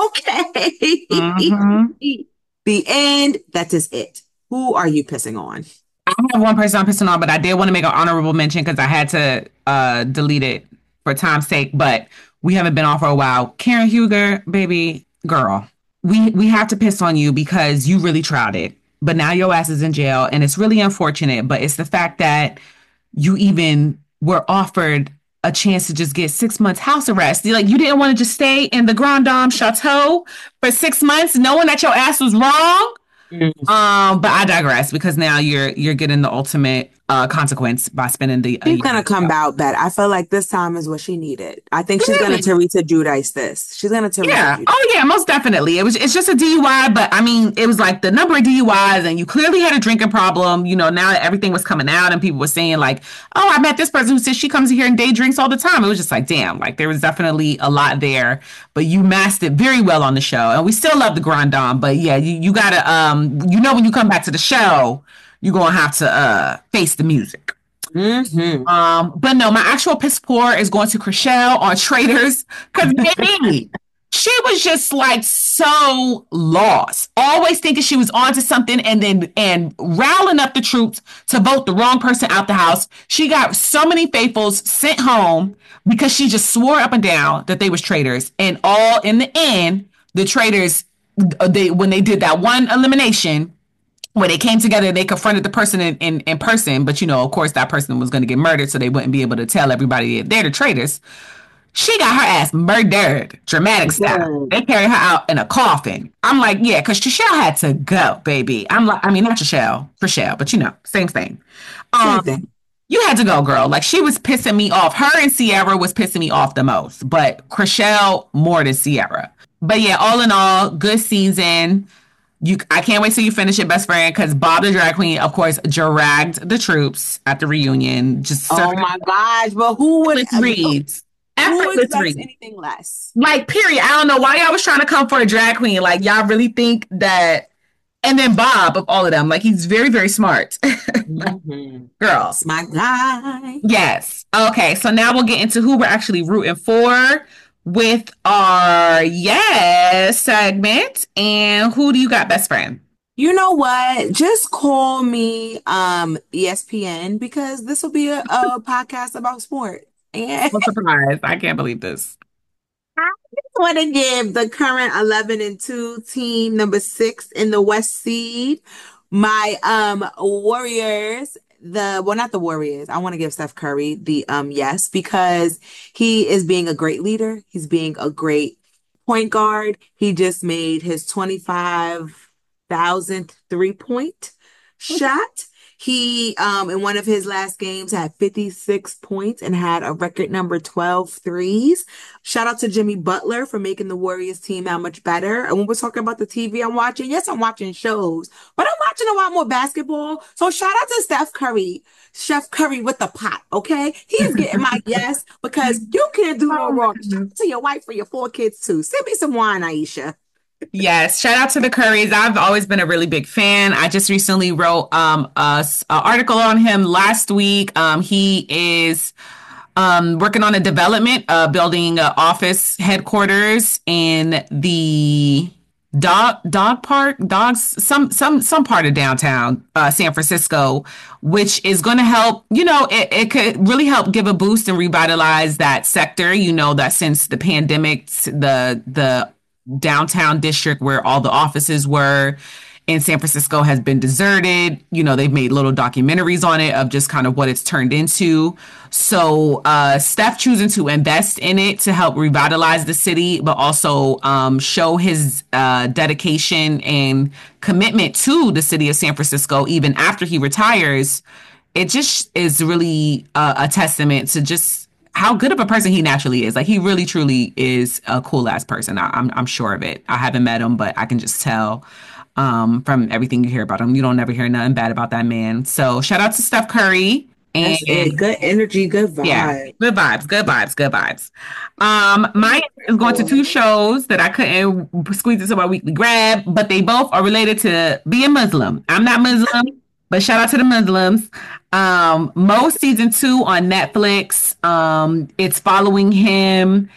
Okay. Hmm. The end. That is it. Who are you pissing on? I have one person I'm pissing on, but I did want to make an honorable mention because I had to uh delete it for time's sake. But we haven't been on for a while. Karen Huger, baby girl, we we have to piss on you because you really tried it, but now your ass is in jail, and it's really unfortunate. But it's the fact that you even were offered a chance to just get six months house arrest. You're like you didn't want to just stay in the Grand Dame Chateau for six months, knowing that your ass was wrong. Mm. Um, but I digress because now you're you're getting the ultimate uh consequence by spending the a She's year gonna in come jail. out better. I feel like this time is what she needed. I think she's gonna Really? Teresa Judice this. She's gonna Teresa Yeah. Judice. Oh yeah, most definitely. It was it's just a D U I, but I mean it was like the number of D U Is and you clearly had a drinking problem. You know, now that everything was coming out and people were saying like, oh, I met this person who says she comes here and day drinks all the time. It was just like, damn, like there was definitely a lot there. But you masked it very well on the show. And we still love the Grand Dame. But yeah, you, you gotta um you know when you come back to the show, you're gonna have to uh face the music. Mm-hmm. Um, but no, my actual piss poor is going to Chriselle on Traders because baby, she was just like so lost, always thinking she was onto something, and then and riling up the troops to vote the wrong person out the house. She got so many faithfuls sent home because she just swore up and down that they was traitors, and all in the end, the traitors they when they did that one elimination when they came together, they confronted the person in, in, in person, but you know, of course, that person was going to get murdered, so they wouldn't be able to tell everybody they're the traitors. She got her ass murdered, dramatic style. Good. They carried her out in a coffin. I'm like, yeah, because Trishelle had to go, baby. I'm like, I mean, not Trishelle, Trishelle, but you know, same thing. Same Um, thing. you had to go, girl. Like she was pissing me off. Her and Sierra was pissing me off the most, but Chriselle more than Sierra. But yeah, all in all, good season. You, I can't wait till you finish it, best friend, because Bob the drag queen, of course, dragged the troops at the reunion. Just Oh surfing my gosh, but who would effortless reads, who effortless expects reads. anything less? Like, period. I don't know why y'all was trying to come for a drag queen. Like, y'all really think that? And then Bob, of all of them, like he's very, very smart. Like, Mm-hmm. girl, That's my guy. yes. Okay, so now we'll get into who we're actually rooting for with our yes segment. And who do you got, best friend? You know what? Just call me um E S P N because this will be a, a podcast about sport. And I'm surprised. I can't believe this. I want to give the current eleven and two team number six in the West seed, my um Warriors, the well, not the Warriors. I want to give Steph Curry the um yes because he is being a great leader. He's being a great point guard. He just made his twenty-five thousandth three-point shot. He um in one of his last games had fifty-six points and had a record number twelve threes. Shout out to Jimmy Butler for making the Warriors team that much better. And when we're talking about the T V I'm watching, yes, I'm watching shows, but I'm watching a lot more basketball. So shout out to Steph Curry, Chef Curry with the pot, okay? He's getting my yes because you can't do no wrong. Shout out to your wife for your four kids too. Send me some wine, Aisha. Yes, shout out to the Currys. I've always been a really big fan. I just recently wrote um a, s- a article on him last week. Um, he is um working on a development, uh, building an office headquarters in the dog dog park dogs some some some part of downtown uh, San Francisco, which is going to help. You know, it, it could really help give a boost and revitalize that sector. You know that since the pandemic, the the downtown district where all the offices were in San Francisco has been deserted. You know, they've made little documentaries on it of just kind of what it's turned into. So uh, Steph choosing to invest in it to help revitalize the city, but also um, show his uh, dedication and commitment to the city of San Francisco, even after he retires. It just is really uh, a testament to just how good of a person he naturally is. Like he really truly is a cool ass person. I, I'm I'm sure of it. I haven't met him, but I can just tell um, from everything you hear about him. You don't never hear nothing bad about that man. So shout out to Steph Curry. And That's it. Good energy, good yeah, vibe. good vibes, good vibes, good vibes. Um, mine is going to two shows that I couldn't squeeze into my weekly grab, but they both are related to being Muslim. I'm not Muslim, but shout out to the Muslims. Um, Mo season two on Netflix. Um, it's following him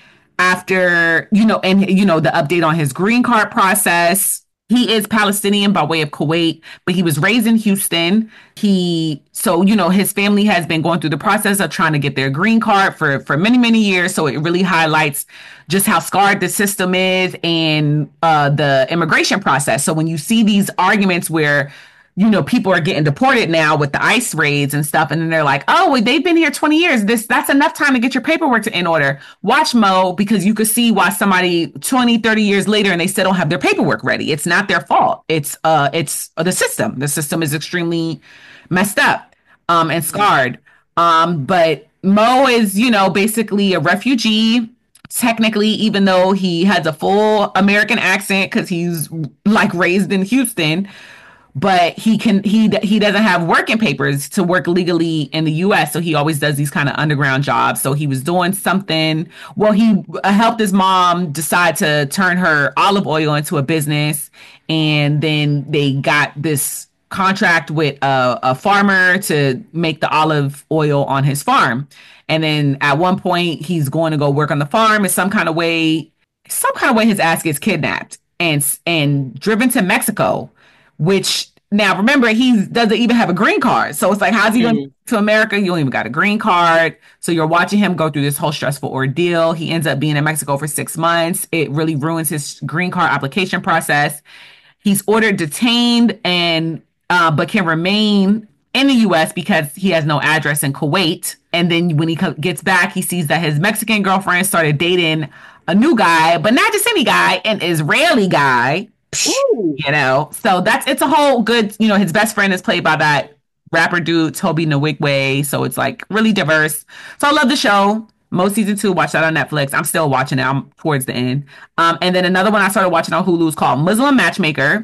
after, you know, and you know, the update on his green card process. He is Palestinian by way of Kuwait, but he was raised in Houston. He, so, you know, his family has been going through the process of trying to get their green card for, for many, many years. So it really highlights just how scarred the system is and uh, the immigration process. So when you see these arguments where, you know, people are getting deported now with the ICE raids and stuff. And then they're like, oh, well, they've been here twenty years. This that's enough time to get your paperwork to, in order. Watch Mo, because you could see why somebody twenty, thirty years later and they still don't have their paperwork ready. It's not their fault. It's uh it's the system. The system is extremely messed up um and scarred. Um, but Mo is, you know, basically a refugee. Technically, even though he has a full American accent because he's like raised in Houston, but he can he he doesn't have working papers to work legally in the U S, so he always does these kind of underground jobs. So he was doing something. Well, he helped his mom decide to turn her olive oil into a business, and then they got this contract with a, a farmer to make the olive oil on his farm. And then at one point, he's going to go work on the farm in some kind of way. Some kind of way, his ass gets kidnapped and and driven to Mexico, which now remember, he doesn't even have a green card. So it's like, how's he going to America? You don't even got a green card. So you're watching him go through this whole stressful ordeal. He ends up being in Mexico for six months. It really ruins his green card application process. He's ordered detained and uh, but can remain in the U S because he has no address in Kuwait. And then when he co- gets back, he sees that his Mexican girlfriend started dating a new guy, but not just any guy, an Israeli guy. Ooh. You know, so that's it's a whole good, you know, his best friend is played by that rapper dude, Toby Nwigwe. So it's like really diverse. So I love the show. Mo season two, watch that on Netflix. I'm still watching it. I'm towards the end. Um, and then another one I started watching on Hulu is called Muslim Matchmaker.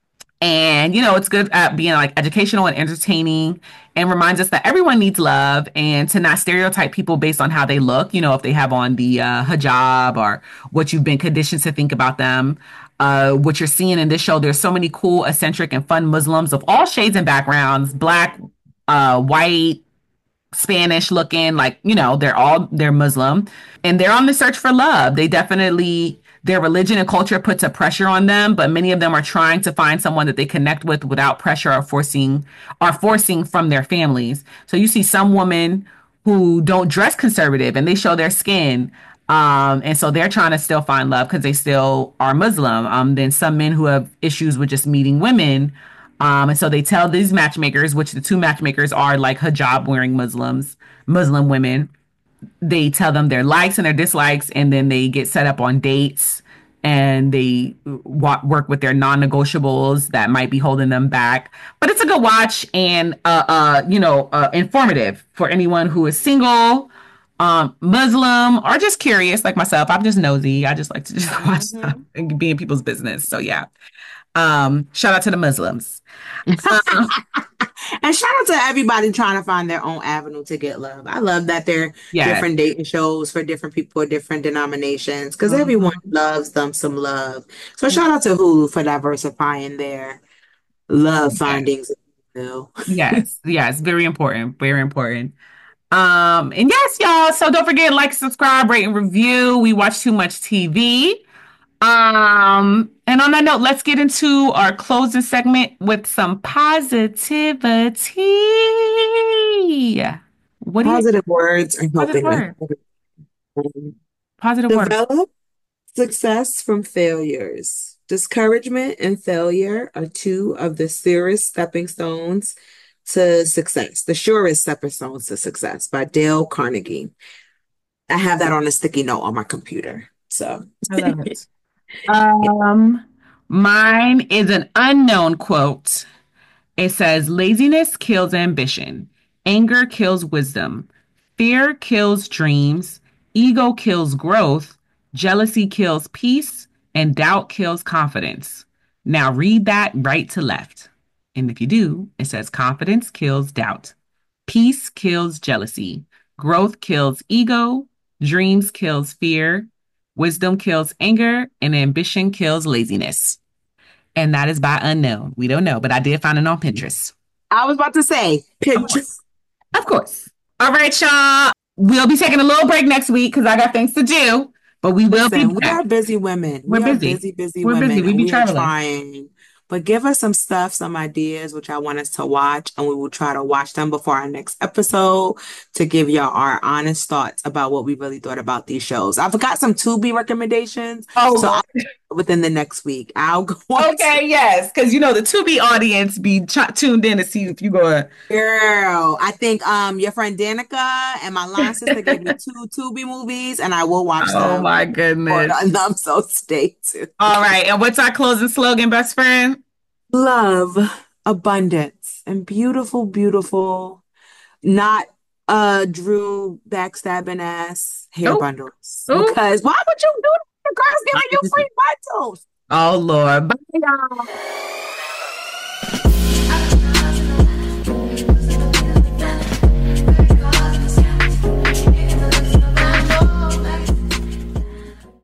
And, you know, it's good at being like educational and entertaining and reminds us that everyone needs love and to not stereotype people based on how they look, you know, if they have on the uh, hijab or what you've been conditioned to think about them. Uh, what you're seeing in this show, there's so many cool, eccentric, and fun Muslims of all shades and backgrounds, black, uh, white, Spanish looking, like, you know, they're all, they're Muslim and they're on the search for love. They definitely, their religion and culture puts a pressure on them, but many of them are trying to find someone that they connect with without pressure or forcing, or forcing from their families. So you see some women who don't dress conservative and they show their skin. Um, and so they're trying to still find love because they still are Muslim. Um, then some men who have issues with just meeting women, Um, and so they tell these matchmakers, which the two matchmakers are like hijab wearing Muslims, Muslim women. They tell them their likes and their dislikes, and then they get set up on dates and they wa- work with their non-negotiables that might be holding them back. But it's a good watch and, uh, uh, you know, uh, informative for anyone who is single, um, Muslim, or just curious like myself. I'm just nosy. I just like to just watch stuff Mhm. and be in people's business. So yeah. Um, shout out to the Muslims. Uh, And shout out to everybody trying to find their own avenue to get love. I love that there are yes. different dating shows for different people, different denominations, because everyone Mhm. loves them some love. So shout out to Hulu for diversifying their love Yes. findings. if you will. Yes. Yes. Very important. Very important. Um, and yes, y'all. So don't forget, like, subscribe, rate, and review. We watch too much T V. Um, and on that note, let's get into our closing segment with some positivity. What do you Positive words are positive helping us. word? Positive word. Develop success from failures. Discouragement and failure are two of the surest stepping stones to success. The surest stepping stones to success by Dale Carnegie. I have that on a sticky note on my computer. So, I love it. Um, mine is an unknown quote. It says, laziness kills ambition, anger kills wisdom, fear kills dreams, ego kills growth, jealousy kills peace, and doubt kills confidence. Now read that right to left. And if you do, it says confidence kills doubt, peace kills jealousy, growth kills ego, dreams kills fear, wisdom kills anger, and ambition kills laziness. And that is by unknown. We don't know, but I did find it on Pinterest. I was about to say, Of course. Of course. All right, y'all. We'll be taking a little break next week because I got things to do, but we will listen, be we back. are busy women. We're We are busy. busy, busy We're women, busy. We and be we are traveling. trying. But give us some stuff, some ideas, which I want us to watch, and we will try to watch them before our next episode to give y'all our honest thoughts about what we really thought about these shows. I've got some Tubi recommendations, Oh, so I'll, Lord. within the next week, I'll go on Okay, yes, because you know the Tubi audience be ch- tuned in to see if you go. Girl, I think um your friend Danica and my line sister gave me two Tubi movies, and I will watch Oh them my for goodness. them. So stay tuned. All right, and what's our closing slogan, best friend? Love, abundance, and beautiful, beautiful, not uh Drew backstabbing ass hair Oh, bundles. oh, Because why would you do that? The girl's giving you free bundles. oh Lord. Bye, y'all.